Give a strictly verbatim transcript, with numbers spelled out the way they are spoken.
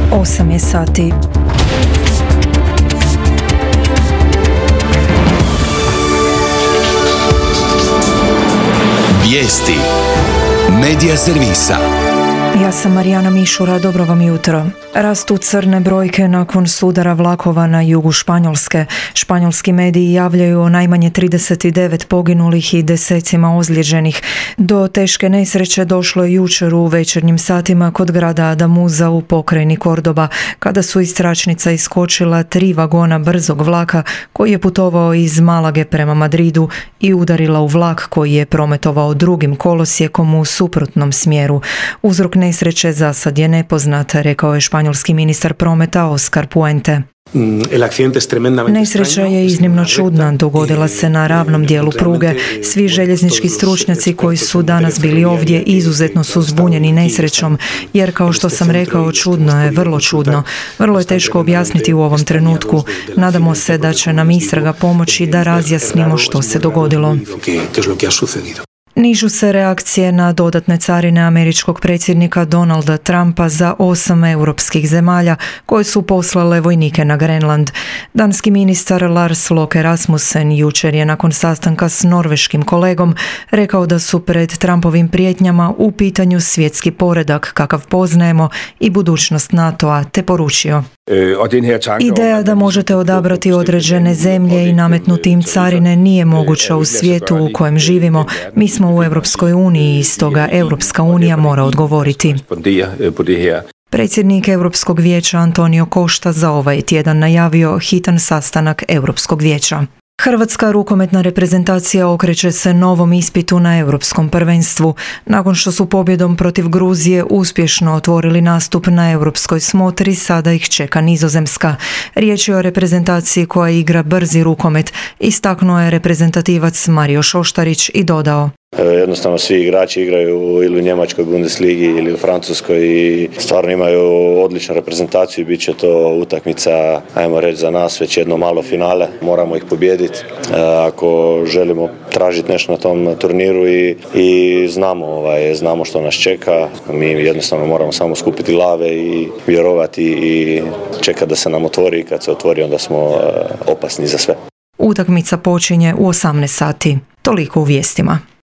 osam je sati. Vijesti Medija servisa. Ja sam Marijana Mišura, dobro vam jutro. Rastu crne brojke nakon sudara vlakova na jugu Španjolske. Španjolski mediji javljaju o najmanje trideset devet poginulih i desecima ozlijeđenih. Do teške nesreće došlo je jučer u večernjim satima kod grada Adamuza u pokrajini Kordoba, kada su iz tračnica iskočila tri vagona brzog vlaka koji je putovao iz Malage prema Madridu i udarila u vlak koji je prometovao drugim kolosijekom u suprotnom smjeru. Uzrok nesreće za sad je nepoznat, rekao je španjolski ministar prometa Oscar Puente. Nesreća je iznimno čudna, dogodila se na ravnom dijelu pruge. Svi željeznički stručnjaci koji su danas bili ovdje izuzetno su zbunjeni nesrećom, jer kao što sam rekao, čudno je, vrlo čudno. Vrlo je teško objasniti u ovom trenutku. Nadamo se da će nam istraga pomoći da razjasnimo što se dogodilo. Nižu se reakcije na dodatne carine američkog predsjednika Donalda Trumpa za osam europskih zemalja koje su poslale vojnike na Grenland. Danski ministar Lars Løkke Rasmussen jučer je nakon sastanka s norveškim kolegom rekao da su pred Trumpovim prijetnjama u pitanju svjetski poredak kakav poznajemo i budućnost NATO-a, te poručio: ideja da možete odabrati određene zemlje i nametnuti im carine nije moguća u svijetu u kojem živimo. Mi smo u Europskoj uniji i stoga Europska unija mora odgovoriti. Predsjednik Europskog vijeća Antonio Costa za ovaj tjedan najavio hitan sastanak Europskog vijeća. Hrvatska rukometna reprezentacija okreće se novom ispitu na Europskom prvenstvu. Nakon što su pobjedom protiv Gruzije uspješno otvorili nastup na europskoj smotri, sada ih čeka Nizozemska. Riječ je o reprezentaciji koja igra brzi rukomet, istaknuo je reprezentativac Mario Šoštarić i dodao: jednostavno svi igrači igraju ili u Njemačkoj Bundesligi ili u Francuskoj i stvarno imaju odličnu reprezentaciju i bit će to utakmica, ajmo reći, za nas već jedno malo finale. Moramo ih pobijediti ako želimo tražiti nešto na tom turniru i, i znamo, ovaj, znamo što nas čeka. Mi jednostavno moramo samo skupiti glave i vjerovati i čekati da se nam otvori. Kad se otvori, onda smo opasni za sve. Utakmica počinje u osamnaest sati. Toliko u vijestima.